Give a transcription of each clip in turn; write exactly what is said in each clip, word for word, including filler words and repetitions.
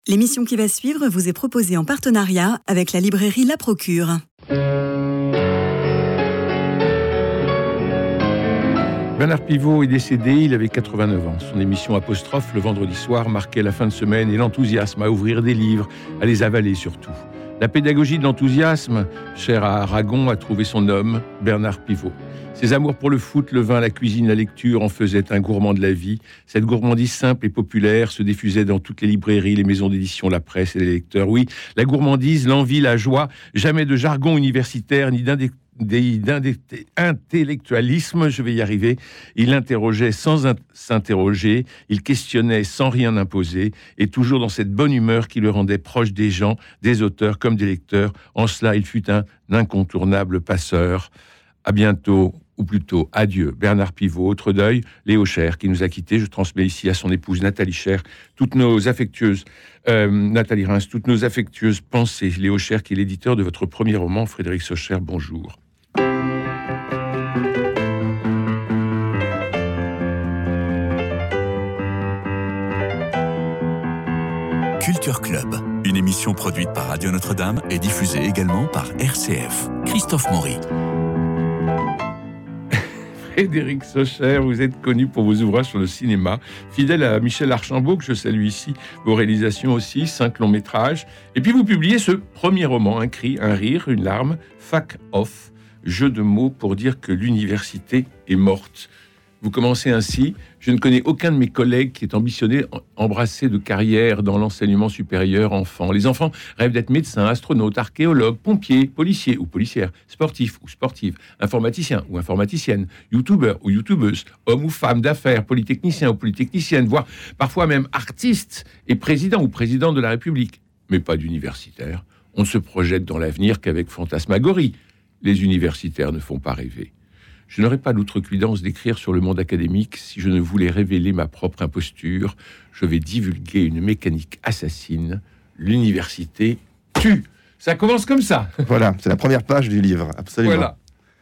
L'émission qui va suivre vous est proposée en partenariat avec la librairie La Procure. Bernard Pivot est décédé, il avait quatre-vingt-neuf ans. Son émission Apostrophe, le vendredi soir, marquait la fin de semaine et l'enthousiasme à ouvrir des livres, à les avaler surtout. La pédagogie de l'enthousiasme, chère à Aragon, a trouvé son homme, Bernard Pivot. Ses amours pour le foot, le vin, la cuisine, la lecture en faisaient un gourmand de la vie. Cette gourmandise simple et populaire se diffusait dans toutes les librairies, les maisons d'édition, la presse et les lecteurs. Oui, la gourmandise, l'envie, la joie, jamais de jargon universitaire ni d'indé- d'intellectualisme, je vais y arriver. Il interrogeait sans in- s'interroger, il questionnait sans rien imposer, et toujours dans cette bonne humeur qui le rendait proche des gens, des auteurs comme des lecteurs. En cela, il fut un incontournable passeur. À bientôt, ou plutôt adieu, Bernard Pivot. Autre deuil, Léo Cher, qui nous a quittés. Je transmets ici à son épouse Nathalie Cher toutes nos affectueuses, euh, Nathalie Reims, toutes nos affectueuses pensées. Léo Cher, qui est l'éditeur de votre premier roman, Frédéric Socher, bonjour. Culture Club, une émission produite par Radio Notre-Dame et diffusée également par R C F. Christophe Maury. Frédéric Socher, vous êtes connu pour vos ouvrages sur le cinéma, fidèle à Michel Archambault, que je salue ici, vos réalisations aussi, cinq longs métrages. Et puis vous publiez ce premier roman, un cri, un rire, une larme, Fac Off, jeu de mots pour dire que l'université est morte. Vous commencez ainsi: je ne connais aucun de mes collègues qui ait ambitionné embrasser de carrière dans l'enseignement supérieur enfant. Les enfants rêvent d'être médecins, astronautes, archéologues, pompiers, policiers ou policières, sportifs ou sportives, informaticiens ou informaticiennes, youtubeurs ou youtubeuses, hommes ou femmes d'affaires, polytechniciens ou polytechniciennes, voire parfois même artistes et présidents ou présidents de la République. Mais pas d'universitaires. On ne se projette dans l'avenir qu'avec fantasmagorie. Les universitaires ne font pas rêver. Je n'aurais pas l'outrecuidance d'écrire sur le monde académique si je ne voulais révéler ma propre imposture. Je vais divulguer une mécanique assassine. L'université tue. Ça commence comme ça. Voilà, c'est la première page du livre, absolument. Voilà.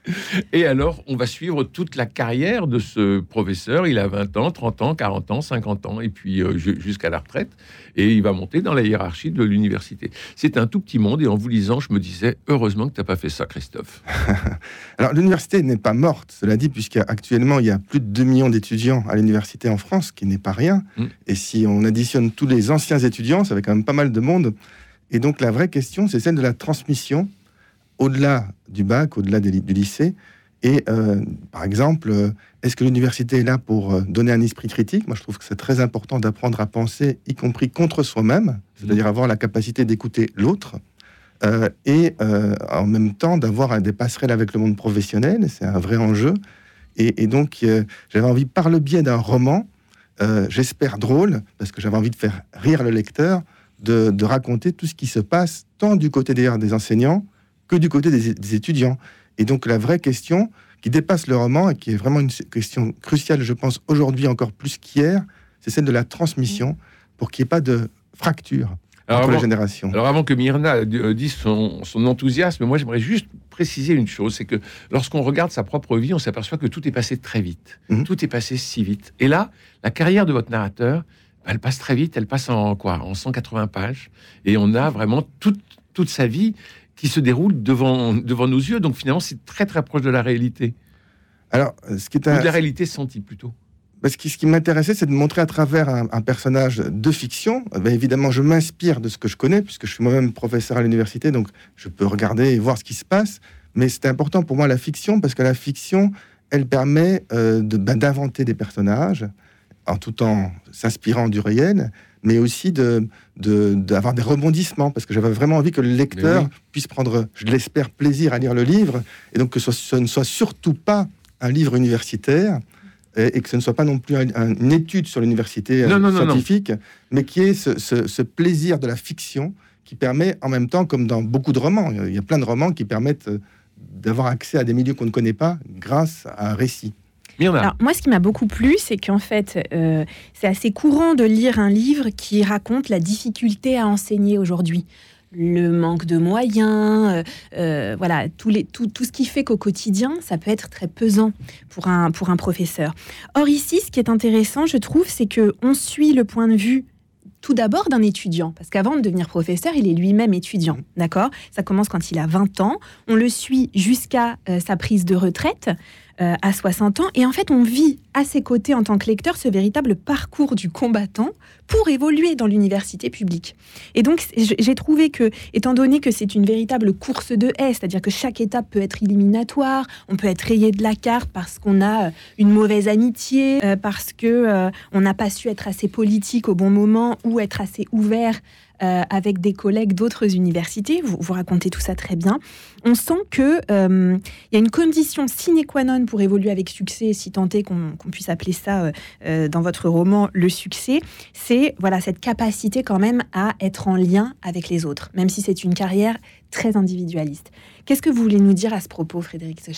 Et alors, on va suivre toute la carrière de ce professeur. Il a vingt ans, trente ans, quarante ans, cinquante ans, et puis euh, jusqu'à la retraite. Et il va monter dans la hiérarchie de l'université. C'est un tout petit monde, et en vous lisant, je me disais, heureusement que tu n'as pas fait ça, Christophe. Alors, l'université n'est pas morte, cela dit, puisqu'actuellement, il y a plus de deux millions d'étudiants à l'université en France, ce qui n'est pas rien. Mmh. Et si on additionne tous les anciens étudiants, ça fait quand même pas mal de monde. Et donc, la vraie question, c'est celle de la transmission au-delà du bac, au-delà du lycée. Et euh, par exemple, euh, est-ce que l'université est là pour euh, donner un esprit critique ? Moi, je trouve que c'est très important d'apprendre à penser, y compris contre soi-même, c'est-à-dire avoir la capacité d'écouter l'autre, euh, et euh, en même temps d'avoir des passerelles avec le monde professionnel. C'est un vrai enjeu. Et, et donc, euh, j'avais envie, par le biais d'un roman, euh, j'espère drôle, parce que j'avais envie de faire rire le lecteur, de, de raconter tout ce qui se passe, tant du côté des, des enseignants, que du côté des, des étudiants. Et donc la vraie question qui dépasse le roman et qui est vraiment une question cruciale, je pense, aujourd'hui encore plus qu'hier, c'est celle de la transmission pour qu'il n'y ait pas de fracture alors entre avant, les générations. Alors avant que Myrna dise son, son enthousiasme, moi j'aimerais juste préciser une chose, c'est que lorsqu'on regarde sa propre vie, on s'aperçoit que tout est passé très vite. Mmh. Tout est passé si vite. Et là, la carrière de votre narrateur, elle passe très vite, elle passe en quoi, en cent quatre-vingts pages, et on a vraiment toute, toute sa vie qui se déroule devant, devant nos yeux. Donc finalement, c'est très très proche de la réalité. Alors, ce qui est un... Ou de la réalité sentie plutôt. Parce que ce qui m'intéressait, c'est de montrer à travers un, un personnage de fiction. Ben évidemment, je m'inspire de ce que je connais, puisque je suis moi-même professeur à l'université, donc je peux regarder et voir ce qui se passe. Mais c'est important pour moi la fiction, parce que la fiction, elle permet euh, de, ben, d'inventer des personnages, en tout en s'inspirant du réel, mais aussi de, de, d'avoir des rebondissements, parce que j'avais vraiment envie que le lecteur oui. puisse prendre, je l'espère, plaisir à lire le livre, et donc que ce, ce ne soit surtout pas un livre universitaire, et, et que ce ne soit pas non plus un, un, une étude sur l'université non, non, scientifique, non, non. mais qui est ce, ce, ce plaisir de la fiction qui permet en même temps, comme dans beaucoup de romans, il y a plein de romans qui permettent d'avoir accès à des milieux qu'on ne connaît pas grâce à un récit. Alors, moi, ce qui m'a beaucoup plu, c'est qu'en fait, euh, c'est assez courant de lire un livre qui raconte la difficulté à enseigner aujourd'hui. Le manque de moyens, euh, euh, voilà, tout, les, tout, tout ce qui fait qu'au quotidien, ça peut être très pesant pour un, pour un professeur. Or, ici, ce qui est intéressant, je trouve, c'est qu'on suit le point de vue tout d'abord d'un étudiant, parce qu'avant de devenir professeur, il est lui-même étudiant, d'accord ? Ça commence quand il a vingt ans, on le suit jusqu'à euh, sa prise de retraite, euh, à soixante ans, et en fait, on vit à ses côtés en tant que lecteur ce véritable parcours du combattant pour évoluer dans l'université publique. Et donc, j'ai trouvé que, étant donné que c'est une véritable course de haie, c'est-à-dire que chaque étape peut être éliminatoire, on peut être rayé de la carte parce qu'on a une mauvaise amitié, euh, parce que euh, on n'a pas su être assez politique au bon moment ou être assez ouvert euh, avec des collègues d'autres universités. Vous, vous racontez tout ça très bien. On sent qu'il euh, y a une condition sine qua non pour évoluer avec succès, si tant est qu'on, qu'on puisse appeler ça euh, dans votre roman le succès. C'est voilà, cette capacité quand même à être en lien avec les autres, même si c'est une carrière très individualiste. Qu'est-ce que vous voulez nous dire à ce propos, Frédéric Socher ?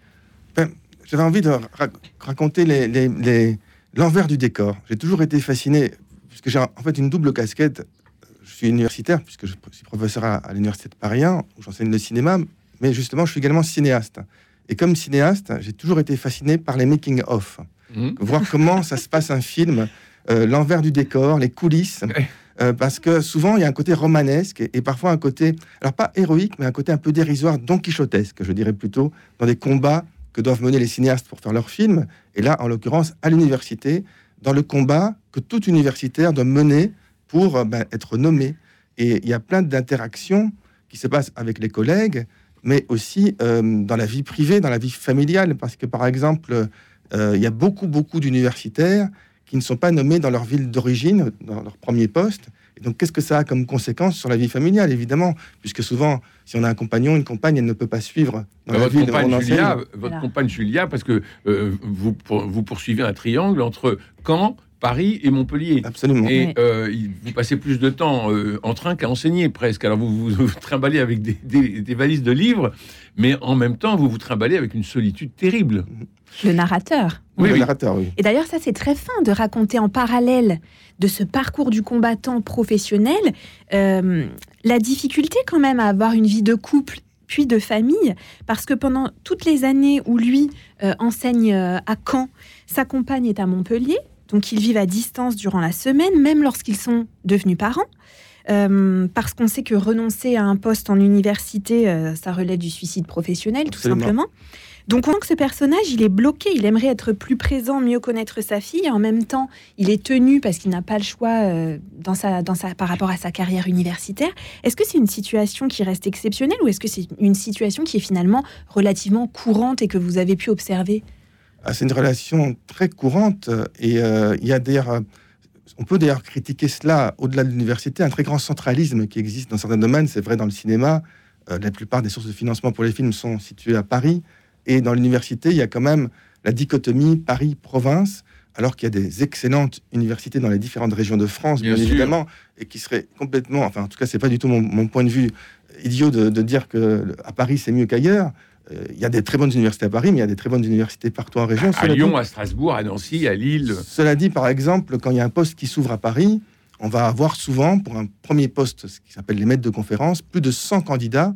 ben, J'avais envie de ra- raconter les, les, les, l'envers du décor. J'ai toujours été fasciné, puisque j'ai en fait une double casquette. Je suis universitaire, puisque je suis professeur à, à l'Université de Paris un, où j'enseigne le cinéma, mais justement, je suis également cinéaste. Et comme cinéaste, j'ai toujours été fasciné par les making-of. Mmh. Voir comment ça se passe un film, euh, l'envers du décor, les coulisses. Euh, parce que souvent, il y a un côté romanesque et, et parfois un côté, alors pas héroïque, mais un côté un peu dérisoire, don quichotesque, je dirais plutôt, dans des combats que doivent mener les cinéastes pour faire leurs films. Et là, en l'occurrence, à l'université, dans le combat que tout universitaire doit mener pour ben, être nommé. Et il y a plein d'interactions qui se passent avec les collègues, mais aussi euh, dans la vie privée, dans la vie familiale, parce que, par exemple, euh, il y a beaucoup, beaucoup d'universitaires qui ne sont pas nommés dans leur ville d'origine, dans leur premier poste. Et donc, qu'est-ce que ça a comme conséquence sur la vie familiale, évidemment, puisque souvent, si on a un compagnon, une compagne, elle ne peut pas suivre dans bah, la votre ville compagne où on Julia, enseigne. Votre Voilà. compagne Julia, parce que euh, vous, pour, vous poursuivez un triangle entre Caen, Paris et Montpellier. Absolument. Et Ouais. euh, vous passez plus de temps euh, en train qu'à enseigner, presque. Alors, vous vous, vous trimballez avec des, des, des valises de livres, mais en même temps, vous vous trimballez avec une solitude terrible. Le narrateur. Oui, le oui. narrateur, oui. Et d'ailleurs, ça, c'est très fin de raconter en parallèle de ce parcours du combattant professionnel euh, la difficulté quand même à avoir une vie de couple puis de famille, parce que pendant toutes les années où lui euh, enseigne euh, à Caen, sa compagne est à Montpellier, donc ils vivent à distance durant la semaine, même lorsqu'ils sont devenus parents. Euh, parce qu'on sait que renoncer à un poste en université, euh, ça relève du suicide professionnel, tout Absolument. simplement. Donc on sent que ce personnage, il est bloqué, il aimerait être plus présent, mieux connaître sa fille, et en même temps, il est tenu parce qu'il n'a pas le choix euh, dans sa, dans sa, par rapport à sa carrière universitaire. Est-ce que c'est une situation qui reste exceptionnelle ou est-ce que c'est une situation qui est finalement relativement courante et que vous avez pu observer ? Ah, c'est une relation très courante et euh, il y a d'ailleurs, euh, on peut d'ailleurs critiquer cela au-delà de l'université, un très grand centralisme qui existe dans certains domaines. C'est vrai dans le cinéma, euh, la plupart des sources de financement pour les films sont situées à Paris. Et dans l'université, il y a quand même la dichotomie Paris-province, alors qu'il y a des excellentes universités dans les différentes régions de France, bien, Bien sûr. évidemment, et qui seraient complètement, enfin, en tout cas, c'est pas du tout mon, mon point de vue idiot de, de dire que à Paris c'est mieux qu'ailleurs. Euh, Il y a des très bonnes universités à Paris, mais il y a des très bonnes universités partout en région. À Cela Lyon, dit- à Strasbourg, à Nancy, à Lille. Cela dit, par exemple, quand il y a un poste qui s'ouvre à Paris, on va avoir souvent, pour un premier poste, ce qui s'appelle les maîtres de conférence, plus de cent candidats,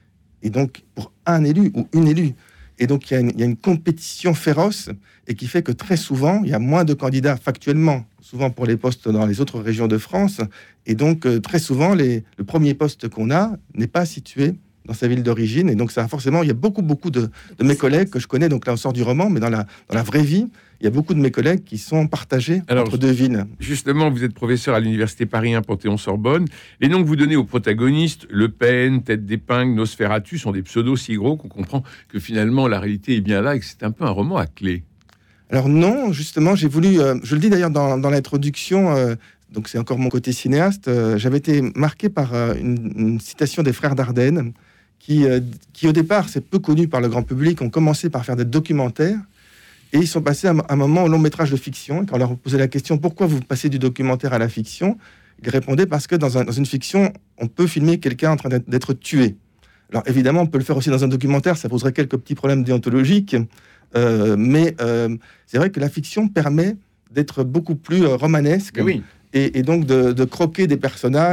et donc pour un élu ou une élue. Et donc, il y a une, il y a une compétition féroce et qui fait que très souvent, il y a moins de candidats factuellement, souvent pour les postes dans les autres régions de France. Et donc, euh, très souvent, les, le premier poste qu'on a n'est pas situé dans sa ville d'origine. Et donc, ça, forcément, il y a beaucoup, beaucoup de, de mes collègues que je connais. Donc là, on sort du roman, mais dans la, dans la vraie vie, il y a beaucoup de mes collègues qui sont partagés Alors, entre deux villes. Justement, vous êtes professeur à l'Université Paris un Panthéon-Sorbonne. Les noms que vous donnez aux protagonistes, Le Pen, Tête d'Épingle, Nosferatu, sont des pseudos si gros qu'on comprend que finalement la réalité est bien là et que c'est un peu un roman à clé. Alors non, justement, j'ai voulu, euh, je le dis d'ailleurs dans, dans l'introduction, euh, donc c'est encore mon côté cinéaste, euh, j'avais été marqué par euh, une, une citation des frères Dardenne, qui, euh, qui au départ, c'est peu connu par le grand public, ont commencé par faire des documentaires, et ils sont passés à un moment au long métrage de fiction. Et quand on leur posait la question, pourquoi vous passez du documentaire à la fiction, ils répondaient parce que dans, un, dans une fiction, on peut filmer quelqu'un en train d'être, d'être tué. Alors évidemment, on peut le faire aussi dans un documentaire, ça poserait quelques petits problèmes déontologiques, euh, mais euh, c'est vrai que la fiction permet d'être beaucoup plus euh, romanesque, Oui. et, et donc de, de croquer des personnages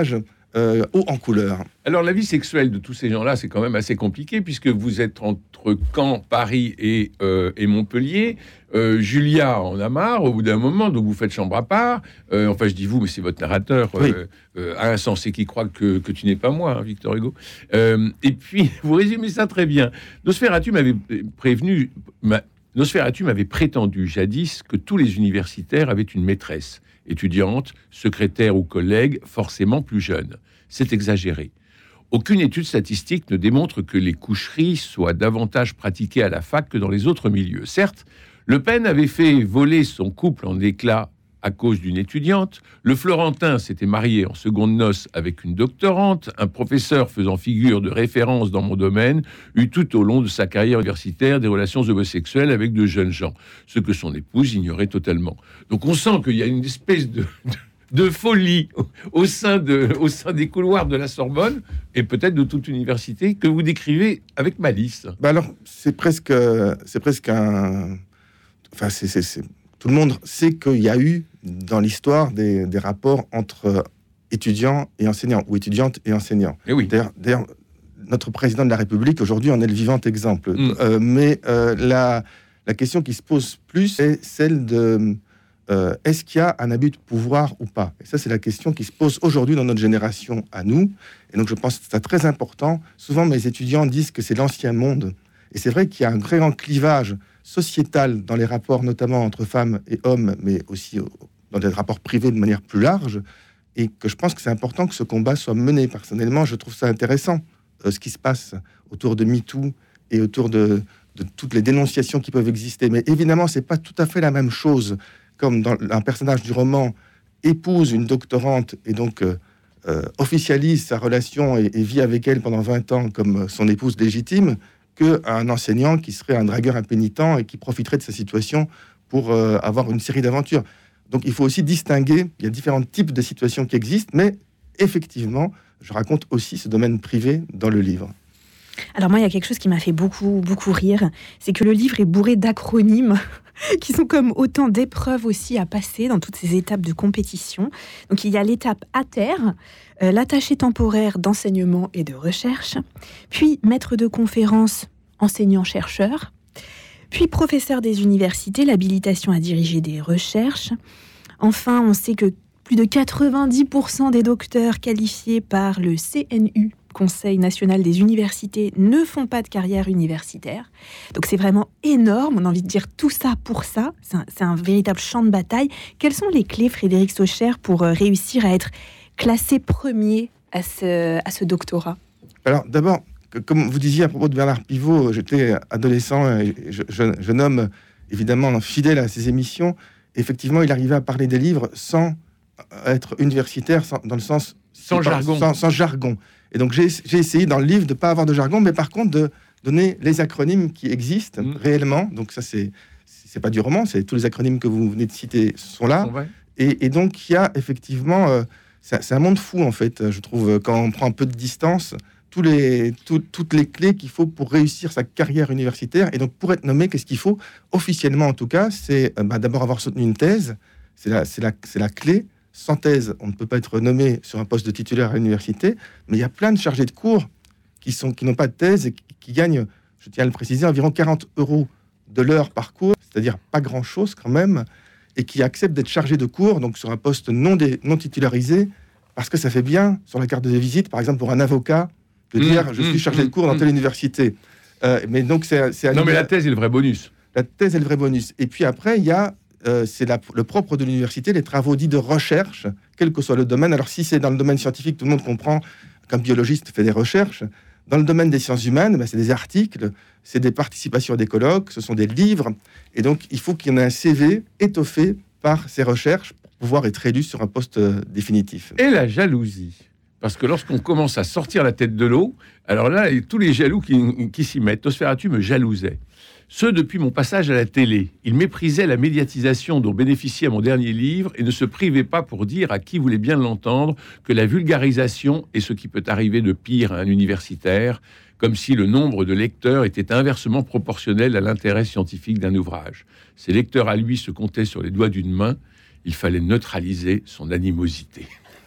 euh, haut en couleur. Alors, la vie sexuelle de tous ces gens-là, c'est quand même assez compliqué, puisque vous êtes entre Caen, Paris et, euh, et Montpellier. Euh, Julia en a marre au bout d'un moment, donc vous faites chambre à part. Euh, enfin, je dis vous, mais c'est votre narrateur, oui. euh, euh, insensé qui croit que, que tu n'es pas moi, hein, Victor Hugo. Euh, et puis, vous résumez ça très bien. Nosferatu m'avait prévenu... Ma, Nosferatu m'avait prétendu jadis que tous les universitaires avaient une maîtresse, étudiante, secrétaire ou collègue, forcément plus jeune. C'est exagéré. Aucune étude statistique ne démontre que les coucheries soient davantage pratiquées à la fac que dans les autres milieux. Certes, Le Pen avait fait voler son couple en éclats à cause d'une étudiante. Le Florentin s'était marié en seconde noces avec une doctorante. Un professeur faisant figure de référence dans mon domaine eut tout au long de sa carrière universitaire des relations homosexuelles avec de jeunes gens, ce que son épouse ignorait totalement. Donc on sent qu'il y a une espèce de... de de folie au sein, de, au sein des couloirs de la Sorbonne et peut-être de toute université que vous décrivez avec malice. Bah alors, c'est presque, c'est presque un... Enfin, c'est, c'est, c'est... tout le monde sait qu'il y a eu dans l'histoire des, des rapports entre étudiants et enseignants, ou étudiantes et enseignants. Et oui. D'ailleurs, d'ailleurs, notre président de la République, aujourd'hui, en est le vivant exemple. Mm. Euh, mais euh, la, la question qui se pose plus est celle de... Euh, est-ce qu'il y a un abus de pouvoir ou pas? Et ça, c'est la question qui se pose aujourd'hui dans notre génération à nous. Et donc, je pense que c'est très important. Souvent, mes étudiants disent que c'est l'ancien monde. Et c'est vrai qu'il y a un très grand clivage sociétal dans les rapports, notamment entre femmes et hommes, mais aussi dans des rapports privés de manière plus large. Et que je pense que c'est important que ce combat soit mené. Personnellement, je trouve ça intéressant, euh, ce qui se passe autour de MeToo et autour de, de toutes les dénonciations qui peuvent exister. Mais évidemment, c'est pas tout à fait la même chose. Comme dans un personnage du roman épouse une doctorante et donc euh, euh, officialise sa relation et, et vit avec elle pendant vingt ans comme son épouse légitime, qu'un enseignant qui serait un dragueur impénitent et qui profiterait de sa situation pour euh, avoir une série d'aventures. Donc il faut aussi distinguer, il y a différents types de situations qui existent, mais effectivement, je raconte aussi ce domaine privé dans le livre. Alors moi, il y a quelque chose qui m'a fait beaucoup, beaucoup rire, c'est que le livre est bourré d'acronymes qui sont comme autant d'épreuves aussi à passer dans toutes ces étapes de compétition. Donc il y a l'étape A T E R, euh, l'attaché temporaire d'enseignement et de recherche, puis maître de conférence, enseignant-chercheur, puis professeur des universités, l'habilitation à diriger des recherches. Enfin, on sait que plus de quatre-vingt-dix pour cent des docteurs qualifiés par le C N U, Conseil national des universités, ne font pas de carrière universitaire. Donc c'est vraiment énorme, on a envie de dire tout ça pour ça, c'est un, c'est un véritable champ de bataille. Quelles sont les clés, Frédéric Socher, pour euh, réussir à être classé premier à ce, à ce doctorat? Alors d'abord, comme vous disiez à propos de Bernard Pivot, j'étais adolescent, et je, je, jeune homme évidemment fidèle à ses émissions. Effectivement, il arrivait à parler des livres sans être universitaire, sans, dans le sens... Sans jargon. Sans, sans jargon. Et donc, j'ai, j'ai essayé dans le livre de ne pas avoir de jargon, mais par contre de donner les acronymes qui existent mmh. réellement. Donc, ça, c'est, c'est pas du roman, c'est tous les acronymes que vous venez de citer sont là. Et, et donc, il y a effectivement... Euh, c'est, c'est un monde fou, en fait, je trouve, quand on prend un peu de distance, tous les, tout, toutes les clés qu'il faut pour réussir sa carrière universitaire. Et donc, pour être nommé, qu'est-ce qu'il faut? Officiellement, en tout cas, c'est euh, bah, d'abord avoir soutenu une thèse. C'est la, c'est la, c'est la clé. Sans thèse, on ne peut pas être nommé sur un poste de titulaire à l'université, mais il y a plein de chargés de cours qui, sont, qui n'ont pas de thèse et qui, qui gagnent, je tiens à le préciser, environ quarante euros de l'heure par cours, c'est-à-dire pas grand-chose quand même, et qui acceptent d'être chargés de cours, donc sur un poste non, dé, non titularisé, parce que ça fait bien, sur la carte de visite, par exemple pour un avocat, de dire mmh, « je suis chargé mmh, de cours dans telle mmh. université euh, ». Mais donc c'est, c'est non, mais la thèse est le vrai bonus. La thèse est le vrai bonus. Et puis après, il y a... Euh, c'est la, le propre de l'université, les travaux dits de recherche, quel que soit le domaine. Alors si c'est dans le domaine scientifique, tout le monde comprend qu'un biologiste fait des recherches. Dans le domaine des sciences humaines, ben, c'est des articles, c'est des participations à des colloques, ce sont des livres. Et donc il faut qu'il y en ait un C V étoffé par ces recherches pour pouvoir être élu sur un poste euh, définitif. Et la jalousie. Parce que lorsqu'on commence à sortir la tête de l'eau, alors là, tous les jaloux qui, qui s'y mettent, Nosferatu me jalousait. Ce, depuis mon passage à la télé. Il méprisait la médiatisation dont bénéficiait mon dernier livre et ne se privait pas pour dire à qui voulait bien l'entendre que la vulgarisation est ce qui peut arriver de pire à un universitaire, comme si le nombre de lecteurs était inversement proportionnel à l'intérêt scientifique d'un ouvrage. Ces lecteurs à lui se comptaient sur les doigts d'une main. Il fallait neutraliser son animosité.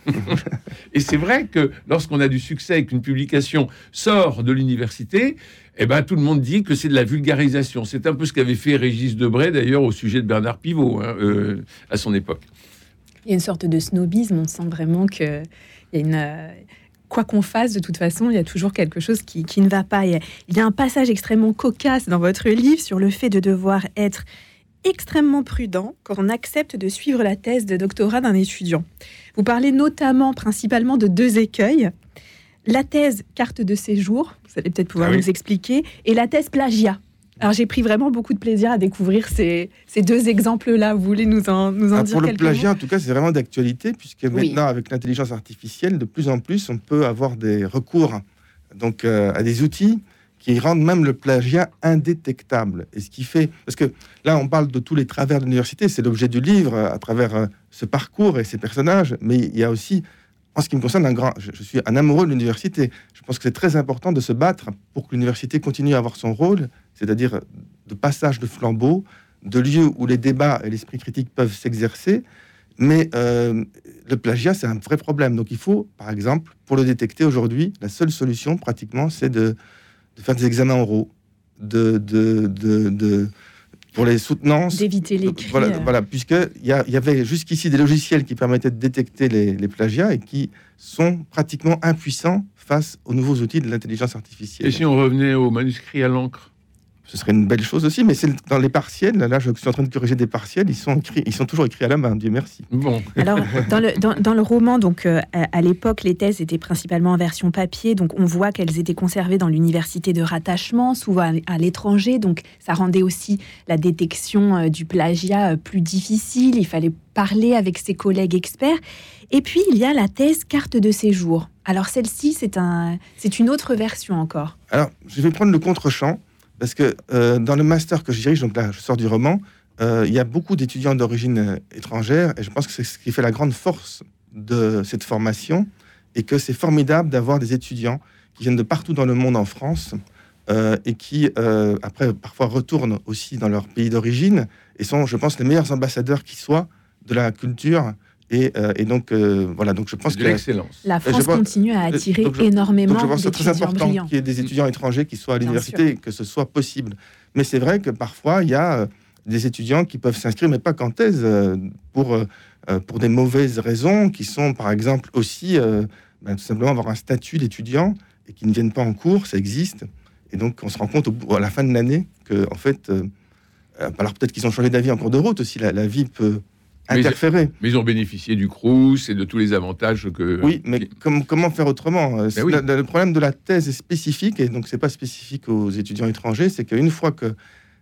Et c'est vrai que lorsqu'on a du succès et qu'une publication sort de l'université, eh ben, tout le monde dit que c'est de la vulgarisation. C'est un peu ce qu'avait fait Régis Debray, d'ailleurs, au sujet de Bernard Pivot, hein, euh, à son époque. Il y a une sorte de snobisme. On sent vraiment qu'il y a une... Euh, quoi qu'on fasse, de toute façon, il y a toujours quelque chose qui, qui ne va pas. Il y, a, il y a un passage extrêmement cocasse dans votre livre sur le fait de devoir être extrêmement prudent quand on accepte de suivre la thèse de doctorat d'un étudiant. Vous parlez notamment, principalement, de deux écueils. La thèse carte de séjour, vous allez peut-être pouvoir ah oui. nous expliquer, et la thèse plagiat. Alors, j'ai pris vraiment beaucoup de plaisir à découvrir ces, ces deux exemples-là. Vous voulez nous en, nous en ah, dire pour quelques le plagiat, mots ? En tout cas, c'est vraiment d'actualité, puisque oui. maintenant, avec l'intelligence artificielle, de plus en plus, on peut avoir des recours donc, euh, à des outils qui rendent même le plagiat indétectable. Et ce qui fait... Parce que là, on parle de tous les travers de l'université, c'est l'objet du livre, à travers euh, ce parcours et ces personnages, mais il y a aussi... En ce qui me concerne, un grand, je, je suis un amoureux de l'université. Je pense que c'est très important de se battre pour que l'université continue à avoir son rôle, c'est-à-dire de passage de flambeau, de lieu où les débats et l'esprit critique peuvent s'exercer. Mais euh, le plagiat, c'est un vrai problème. Donc il faut, par exemple, pour le détecter aujourd'hui, la seule solution, pratiquement, c'est de, de faire des examens oraux, de... de, de, de pour les soutenances, d'éviter l'écrit. Voilà, euh... voilà puisqu'il y, y avait jusqu'ici des logiciels qui permettaient de détecter les, les plagiats et qui sont pratiquement impuissants face aux nouveaux outils de l'intelligence artificielle. Et si on revenait aux manuscrits à l'encre ? Ce serait une belle chose aussi, mais c'est dans les partiels. Là, je suis en train de corriger des partiels. Ils sont écrits, ils sont toujours écrits à la main. Dieu merci. Bon. Alors, dans le dans, dans le roman, donc euh, à l'époque, les thèses étaient principalement en version papier. Donc, on voit qu'elles étaient conservées dans l'université de rattachement, souvent à, à l'étranger. Donc, ça rendait aussi la détection euh, du plagiat euh, plus difficile. Il fallait parler avec ses collègues experts. Et puis, il y a la thèse carte de séjour. Alors, celle-ci, c'est un, c'est une autre version encore. Alors, je vais prendre le contre-champ. Parce que euh, dans le master que je dirige, donc là je sors du roman, euh, il y a beaucoup d'étudiants d'origine euh, étrangère, et je pense que c'est ce qui fait la grande force de cette formation, et que c'est formidable d'avoir des étudiants qui viennent de partout dans le monde en France, euh, et qui euh, après parfois retournent aussi dans leur pays d'origine, et sont, je pense, les meilleurs ambassadeurs qui soient de la culture. Et, euh, et donc, euh, voilà, donc je pense de que l'excellence. La France pense, continue à attirer donc je, énormément donc je pense que c'est très important brillants. qu'il y ait des étudiants étrangers qui soient à l'université, que ce soit possible. Mais c'est vrai que parfois, il y a euh, des étudiants qui peuvent s'inscrire, mais pas qu'en thèse, euh, pour, euh, pour des mauvaises raisons, qui sont, par exemple, aussi, euh, ben, tout simplement avoir un statut d'étudiant et qui ne viennent pas en cours, ça existe. Et donc, on se rend compte au, à la fin de l'année que, en fait, euh, alors peut-être qu'ils ont changé d'avis en cours de route aussi, la, la vie peut... interférer. Mais, mais ils ont bénéficié du Crous et de tous les avantages que... Oui, mais com- comment faire autrement ? Ben oui. Le problème de la thèse est spécifique, et donc c'est pas spécifique aux étudiants étrangers, c'est qu'une fois qu'on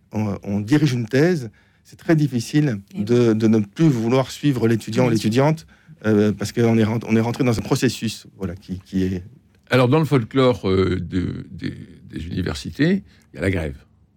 on dirige une thèse, c'est très difficile de, de ne plus vouloir suivre l'étudiant ou l'étudiante, euh, parce qu'on est, on est rentré dans un processus voilà, qui, qui est... Alors, dans le folklore euh, de, de, des universités, il y a la grève.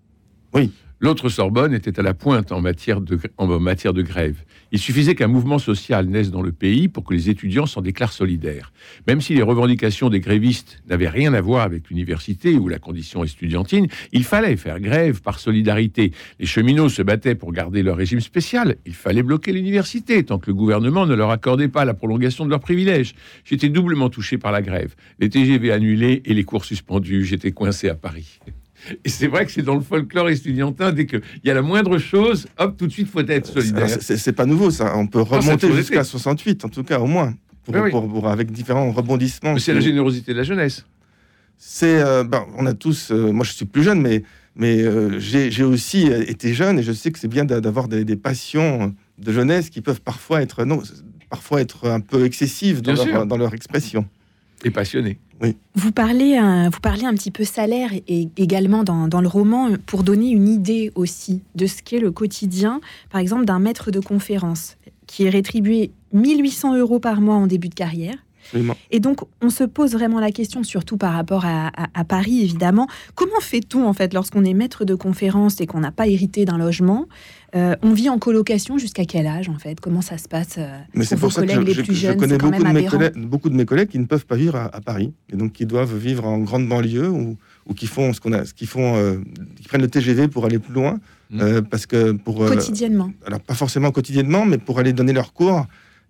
Oui. L'autre Sorbonne était à la pointe en matière de, en matière de grève. Il suffisait qu'un mouvement social naisse dans le pays pour que les étudiants s'en déclarent solidaires. Même si les revendications des grévistes n'avaient rien à voir avec l'université ou la condition estudiantine, il fallait faire grève par solidarité. Les cheminots se battaient pour garder leur régime spécial. Il fallait bloquer l'université tant que le gouvernement ne leur accordait pas la prolongation de leurs privilèges. J'étais doublement touché par la grève. Les T G V annulés et les cours suspendus. J'étais coincé à Paris. Et c'est vrai que c'est dans le folklore estudiantin, dès qu'il y a la moindre chose, hop, tout de suite, il faut être solidaire. Alors, c'est, c'est pas nouveau, ça. On peut remonter non, jusqu'à soixante-huit, en tout cas, au moins, pour, oui, oui. Pour, pour, avec différents rebondissements. Mais c'est la générosité de la jeunesse. C'est, euh, ben, on a tous... Euh, moi, je suis plus jeune, mais, mais euh, j'ai, j'ai aussi été jeune, et je sais que c'est bien d'avoir des, des passions de jeunesse qui peuvent parfois être, non, parfois être un peu excessives dans leur, dans leur expression. Et passionné. Oui. Vous parlez, euh, vous parlez un petit peu salaire et également dans, dans le roman pour donner une idée aussi de ce qu'est le quotidien, par exemple, d'un maître de conférence qui est rétribué mille huit cents euros par mois en début de carrière. Absolument. Et donc, on se pose vraiment la question, surtout par rapport à, à, à Paris, évidemment. Comment fait-on, en fait, lorsqu'on est maître de conférence et qu'on n'a pas hérité d'un logement ? euh, On vit en colocation jusqu'à quel âge, en fait ? Comment ça se passe euh, Mais c'est pour, pour ça que je, je, je connais beaucoup de, mes collègues, beaucoup de mes collègues qui ne peuvent pas vivre à, à Paris, et donc qui doivent vivre en grande banlieue, ou, ou qui font ce qu'on a, ce qu'ils font, euh, qui prennent le T G V pour aller plus loin, mmh. euh, parce que pour... Quotidiennement. Euh, alors, pas forcément quotidiennement, mais pour aller donner leurs cours,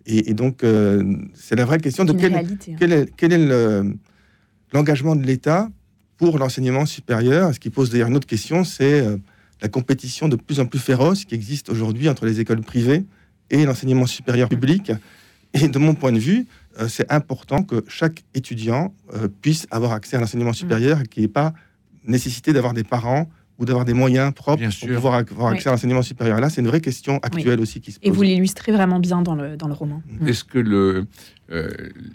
Et, et donc, euh, c'est la vraie question de quel, réalité, hein. quel est, quel est le, l'engagement de l'État pour l'enseignement supérieur. Ce qui pose d'ailleurs une autre question, c'est euh, la compétition de plus en plus féroce qui existe aujourd'hui entre les écoles privées et l'enseignement supérieur public. Et de mon point de vue, euh, c'est important que chaque étudiant euh, puisse avoir accès à l'enseignement supérieur mmh. et qu'il n'y ait pas nécessité d'avoir des parents ou d'avoir des moyens propres bien pour sûr. pouvoir avoir accès oui. à l'enseignement supérieur. Là, c'est une vraie question actuelle oui. aussi qui se pose. Et vous l'illustrez vraiment bien dans le, dans le roman. Mmh. Est-ce que le, euh,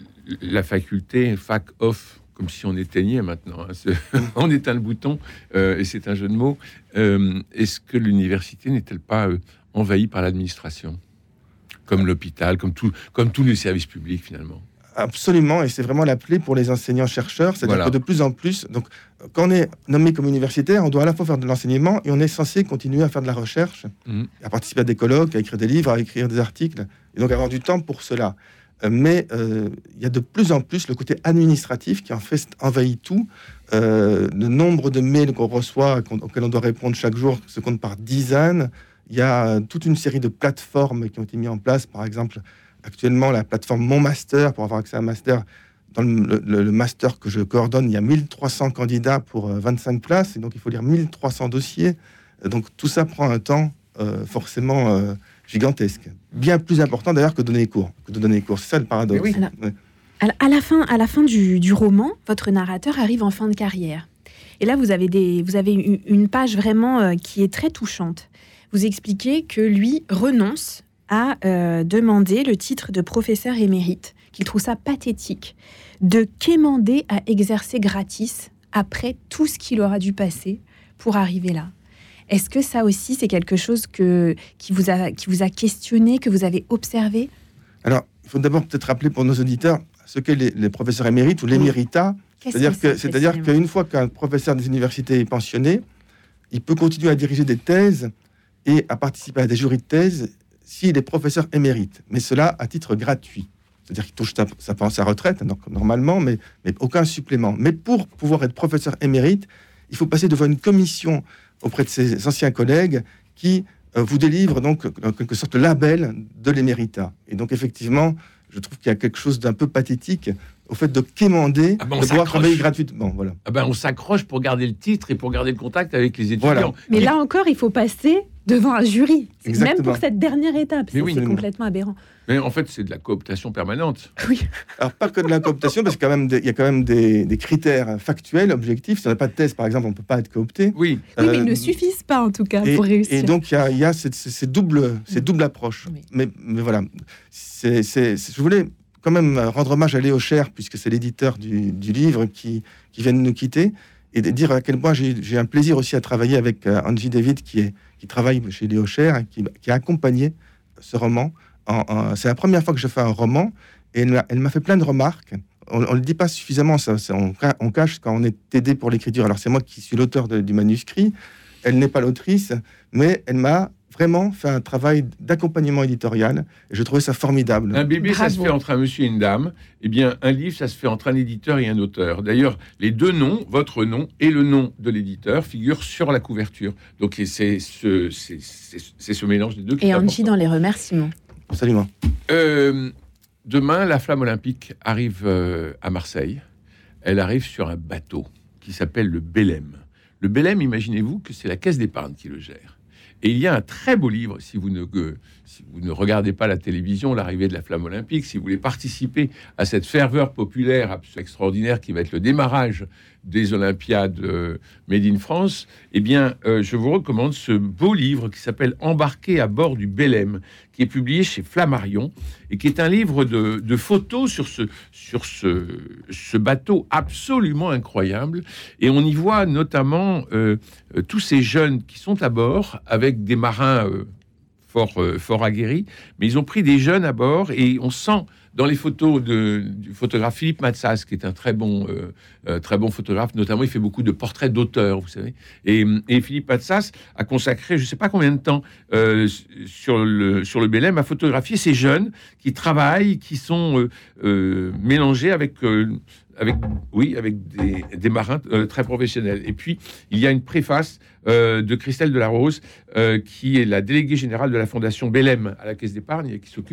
la faculté, fac off, comme si on éteignait maintenant, hein, on éteint le bouton, euh, et c'est un jeu de mots, euh, est-ce que l'université n'est-elle pas euh, envahie par l'administration ? Comme l'hôpital, comme, tout, comme tous les services publics, finalement. Absolument, et c'est vraiment la clé pour les enseignants-chercheurs. C'est-à-dire voilà. que de plus en plus, donc, quand on est nommé comme universitaire, on doit à la fois faire de l'enseignement et on est censé continuer à faire de la recherche, mmh. à participer à des colloques, à écrire des livres, à écrire des articles, et donc avoir du temps pour cela. Euh, mais euh, il y a de plus en plus le côté administratif qui en fait envahit tout. Euh, le nombre de mails qu'on reçoit, qu'on, auxquels on doit répondre chaque jour, se compte par dizaines. Il y a toute une série de plateformes qui ont été mises en place. Par exemple, actuellement, la plateforme Mon Master, pour avoir accès à un master. Dans le, le, le master que je coordonne, il y a mille trois cents candidats pour vingt-cinq places. Et donc, il faut lire mille trois cents dossiers. Donc, tout ça prend un temps euh, forcément euh, gigantesque. Bien plus important, d'ailleurs, que donner les cours. Que de donner les cours. C'est ça, le paradoxe. Oui. Alors, ouais. à la fin, à la fin du, du roman, votre narrateur arrive en fin de carrière. Et là, vous avez, des, vous avez une, une page vraiment euh, qui est très touchante. Vous expliquez que lui renonce à euh, demander le titre de professeur émérite, qu'il trouve ça pathétique, de quémander à exercer gratis après tout ce qu'il aura dû passer pour arriver là. Est-ce que ça aussi, c'est quelque chose que, qui, vous a, qui vous a questionné, que vous avez observé ? Alors, il faut d'abord peut-être rappeler pour nos auditeurs ce qu'est les, les professeurs émérites ou l'éméritat. Oui. C'est-à-dire, que, c'est-à-dire qu'une fois qu'un professeur des universités est pensionné, il peut continuer à diriger des thèses et à participer à des jurys de thèse s'il est professeur émérite, mais cela à titre gratuit. C'est-à-dire qu'il touche sa, sa, sa retraite, donc, normalement, mais, mais aucun supplément. Mais pour pouvoir être professeur émérite, il faut passer devant une commission auprès de ses anciens collègues qui euh, vous délivrent donc en quelque sorte le label de l'éméritat. Et donc effectivement, je trouve qu'il y a quelque chose d'un peu pathétique au fait de quémander, ah ben de pouvoir travailler gratuitement. Voilà. Ah ben on s'accroche pour garder le titre et pour garder le contact avec les étudiants. Voilà. Mais là encore, il faut passer devant un jury, exactement. Même pour cette dernière étape. C'est, oui. c'est complètement aberrant. Mais en fait, c'est de la cooptation permanente. Oui. Alors, pas que de la cooptation, parce qu'il y a quand même des, il y a quand même des, des critères factuels, objectifs. Si on n'a pas de thèse, par exemple, on ne peut pas être coopté. Oui, euh, oui mais ils ne suffisent pas, en tout cas, et, pour réussir. Et donc, il y a, il y a cette, cette, double, cette double approche. Oui. Mais, mais voilà, c'est, c'est, c'est, je voulais quand même rendre hommage à Léo Cher, puisque c'est l'éditeur du, du livre qui, qui vient de nous quitter, et de dire à quel point j'ai, j'ai un plaisir aussi à travailler avec euh, Angie David, qui, est, qui travaille chez Léo Cher, qui, qui a accompagné ce roman. En, en, c'est la première fois que je fais un roman, et elle m'a, elle m'a fait plein de remarques. On ne le dit pas suffisamment, ça, ça, on, on cache quand on est aidé pour l'écriture. Alors c'est moi qui suis l'auteur de, du manuscrit, elle n'est pas l'autrice, mais elle m'a vraiment fait un travail d'accompagnement éditorial, et je trouvais ça formidable. Un bébé, Bravo. Ça se fait entre un monsieur et une dame. Eh bien, un livre, ça se fait entre un éditeur et un auteur. D'ailleurs, les deux noms, votre nom et le nom de l'éditeur, figurent sur la couverture. Donc, c'est ce, c'est, c'est, c'est ce mélange des deux qui est important. Et Angie dans les remerciements. Absolument. Euh, demain, la Flamme Olympique arrive euh, à Marseille. Elle arrive sur un bateau qui s'appelle le Bélem. Le Bélem, imaginez-vous que c'est la Caisse d'épargne qui le gère. Et il y a un très beau livre, si vous ne, euh, si vous ne regardez pas la télévision, l'arrivée de la Flamme Olympique, si vous voulez participer à cette ferveur populaire absolument extraordinaire qui va être le démarrage des Olympiades euh, Made in France, eh bien, euh, je vous recommande ce beau livre qui s'appelle « Embarqué à bord du Bélem », qui est publié chez Flammarion, et qui est un livre de, de photos sur, ce, sur ce, ce bateau absolument incroyable. Et on y voit notamment euh, euh, tous ces jeunes qui sont à bord, avec des marins euh, fort, euh, fort aguerris, mais ils ont pris des jeunes à bord, et on sent dans les photos de, du photographe Philippe Matsas, qui est un très bon, euh, euh, très bon photographe, notamment il fait beaucoup de portraits d'auteurs, vous savez. Et, et Philippe Matsas a consacré, je ne sais pas combien de temps, euh, sur le sur le Bélem, à photographier ces jeunes qui travaillent, qui sont euh, euh, mélangés avec euh, avec oui avec des, des marins euh, très professionnels. Et puis il y a une préface euh, de Christelle Delarose, euh, qui est la déléguée générale de la Fondation Bélem à la Caisse d'épargne et qui s'occupe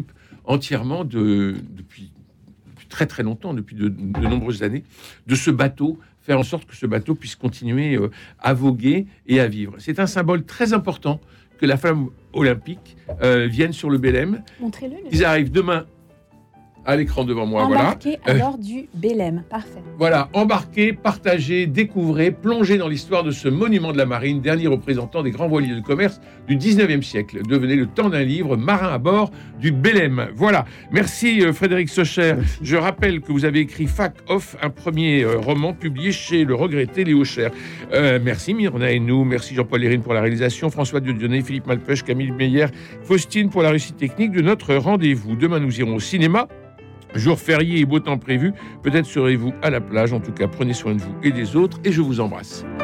entièrement de, depuis, depuis très très longtemps, depuis de, de nombreuses années, de ce bateau, faire en sorte que ce bateau puisse continuer euh, à voguer et à vivre. C'est un symbole très important que la flamme olympique euh, vienne sur le Bélem. Montrez-le. Ils arrivent demain à l'écran devant moi. Embarqué voilà. à bord du Bélem. Parfait. Voilà, embarquez, partagez, découvrez, plongez dans l'histoire de ce monument de la marine, dernier représentant des grands voiliers de commerce du dix-neuvième siècle. Devenez le temps d'un livre, marin à bord du Bélem. Voilà, merci euh, Frédéric Socher. Merci. Je rappelle que vous avez écrit Fac Off, un premier euh, roman publié chez le regretté Léo Cher. Euh, merci Myrna Hénou, merci Jean-Paul Lérine pour la réalisation, François Dieudonné, Philippe Malpeuch, Camille Meyer, Faustine pour la réussite technique de notre rendez-vous. Demain, nous irons au cinéma. Jour férié et beau temps prévu, peut-être serez-vous à la plage. En tout cas, prenez soin de vous et des autres et je vous embrasse.